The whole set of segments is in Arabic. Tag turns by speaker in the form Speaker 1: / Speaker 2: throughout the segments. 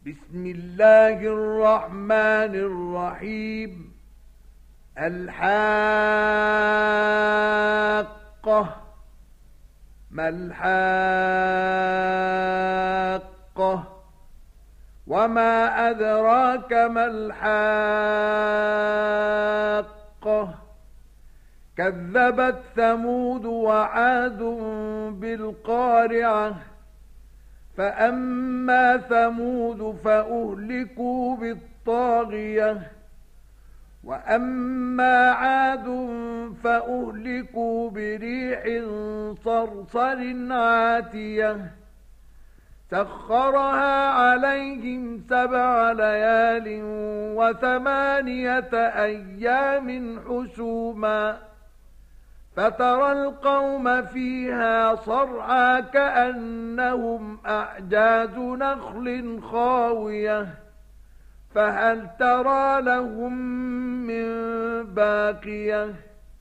Speaker 1: بسم الله الرحمن الرحيم. الحاقة. ما الحاقة؟ وما أدراك ما الحاقة؟ كذبت ثمود وعاد بالقارعة. فأما ثمود فأهلكوا بالطاغية، وأما عاد فأهلكوا بريح صرصر عاتية سخرها عليهم 7 ليال و8 أيام حسوما، فترى القوم فيها صرعى كأنهم أعجاز نخل خاوية، فهل ترى لهم من باقية؟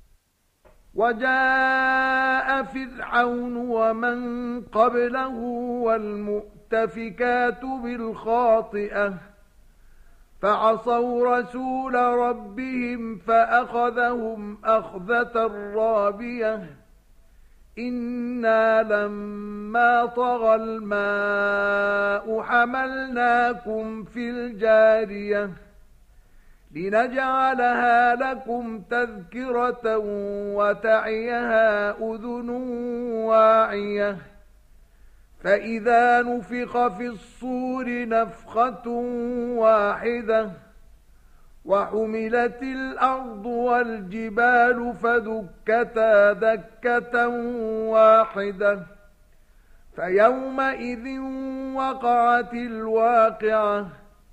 Speaker 1: وجاء فرعون ومن قبله والمؤتفكات بالخاطئة، فعصوا رسول ربهم فأخذهم أخذة رابية. إنا لما طغى الماء حملناكم في الجارية لنجعلها لكم تذكرة وتعيها أذن واعية. فإذا نفخ في الصور نفخة واحدة وحملت الأرض والجبال فدكتا دكة واحدة، فيومئذ وقعت الواقعة،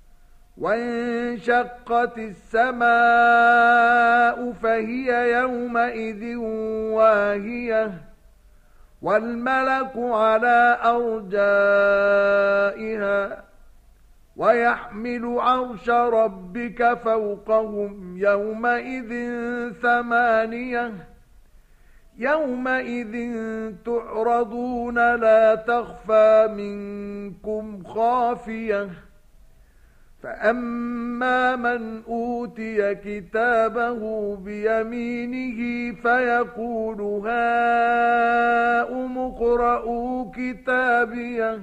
Speaker 1: وانشقت السماء فهي يومئذ واهية، والملك على أرجائها، ويحمل عرش ربك فوقهم يومئذ 8. يومئذ تعرضون لا تخفى منكم خافية. فأما من أوتي كتابه بيمينه فيقول هاؤم اقرءوا كتابيه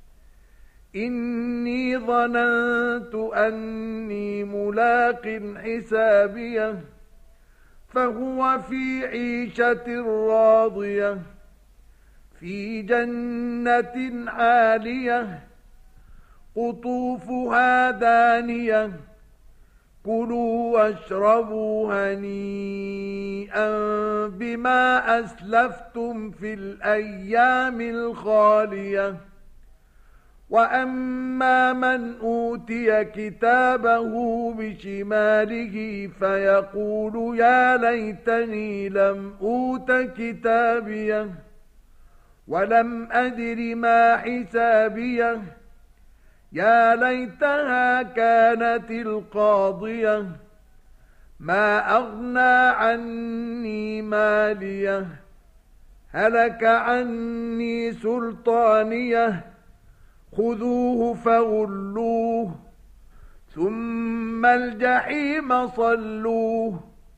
Speaker 1: إني ظننت أني ملاق حسابيه، فهو في عيشة راضية في جنة عالية قطوفها دانية. كلوا واشربوا هنيئا بما أسلفتم في الأيام الخالية. وأما من أوتي كتابه بشماله فيقول يا ليتني لم أوت كتابيه ولم أدر ما حسابيه، يا ليتها كانت القاضية، ما أغنى عني ماليه، هلك عني سلطانيه، خذوه فغلوه ثم الجحيم صلوه،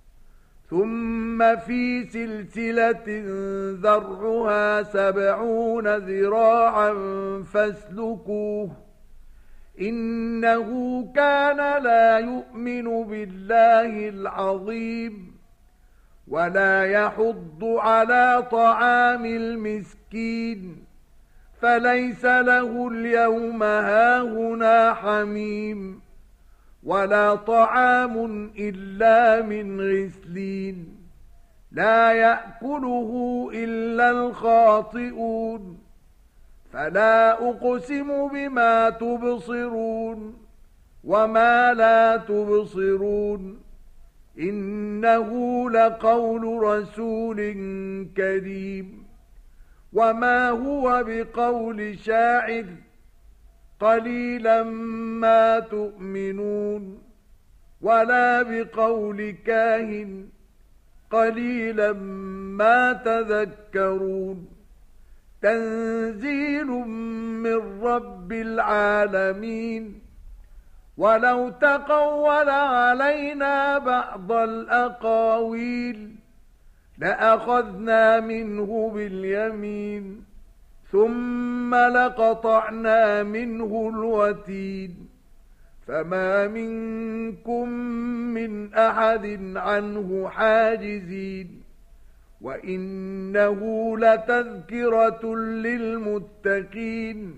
Speaker 1: ثم في سلسلة ذرعها 70 ذراعا فاسلكوه، إنه كان لا يؤمن بالله العظيم ولا يحض على طعام المسكين، فليس له اليوم هاهنا حميم ولا طعام إلا من غسلين لا يأكله إلا الخاطئون. فلا أقسم بما تبصرون وما لا تبصرون، إنه لقول رسول كريم، وما هو بقول شاعر، قليلا ما تؤمنون، ولا بقول كاهن، قليلا ما تذكرون. تنزيل من رب العالمين ولو تقول علينا بعض الأقاويل لأخذنا منه باليمين ثم لقطعنا منه الوتين فما منكم من أحد عنه حاجزين وإنه لتذكرة للمتقين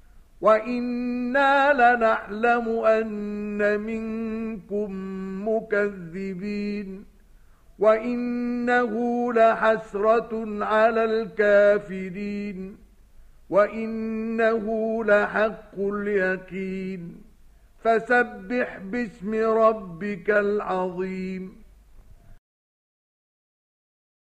Speaker 1: وإنا لنعلم أن منكم مكذبين وإنه لحسرة على الكافرين وإنه لحق اليقين فسبح باسم ربك العظيم